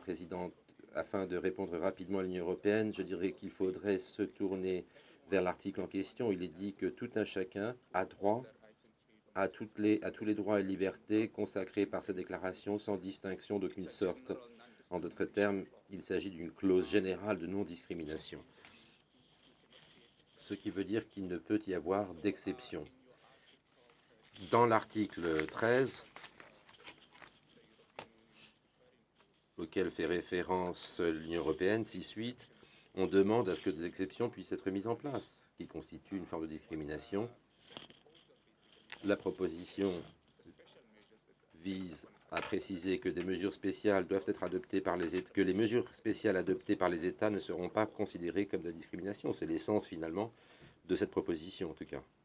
Présidente. Afin de répondre rapidement à l'Union européenne, je dirais qu'il faudrait se tourner vers l'article en question. Il est dit que tout un chacun a droit à tous les droits et libertés consacrés par cette déclaration sans distinction d'aucune sorte. En d'autres termes, il s'agit d'une clause générale de non-discrimination, ce qui veut dire qu'il ne peut y avoir d'exception. Dans l'article 13, auquel fait référence l'Union européenne, 6.8, on demande à ce que des exceptions puissent être mises en place, qui constituent une forme de discrimination. La proposition vise à préciser que des mesures spéciales doivent être adoptées par les États, que les mesures spéciales adoptées par les États ne seront pas considérées comme de la discrimination. C'est l'essence finalement de cette proposition en tout cas.